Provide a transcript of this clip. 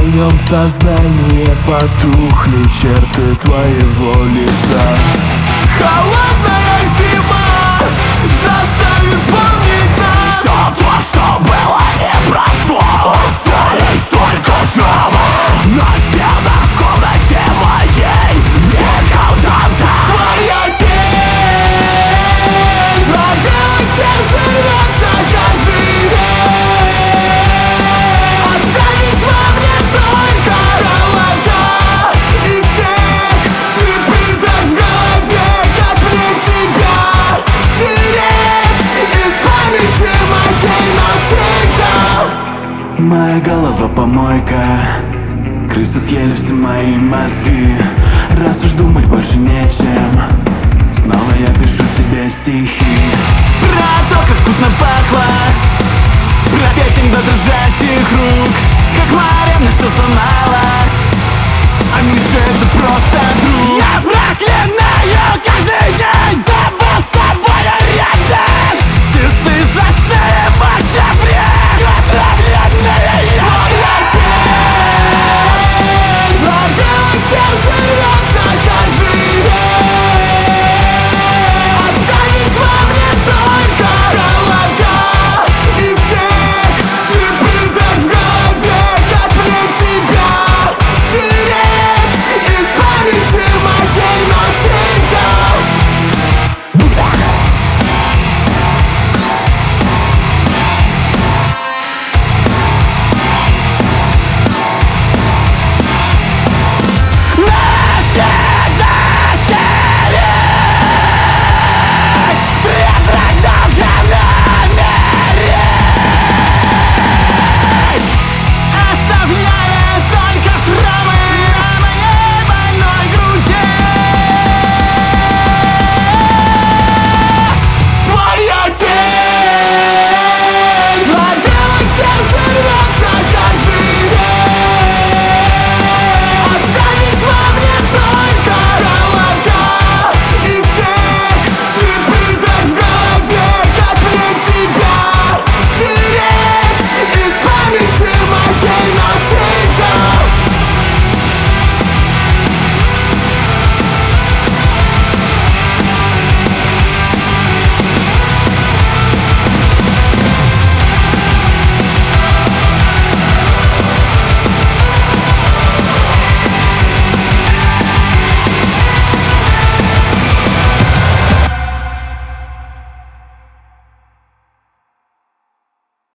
моем сознании потухли черты твоего лица. Холодная зима заставит вспомнить нас. Все то, что было, не прошло. Остались только шрамы на стенах в комнате моей. Никогда. Твоя тень пробила сердце, рвется каждый день. Останешь во мне только холода и снег. Ты призрак в голове, как мне тебя стереть из памяти моей навсегда. Моя голова помойка, крысы съели все мои мозги. Раз уж думать больше нечем, снова я пишу тебе стихи. Про то, как вкусно пахло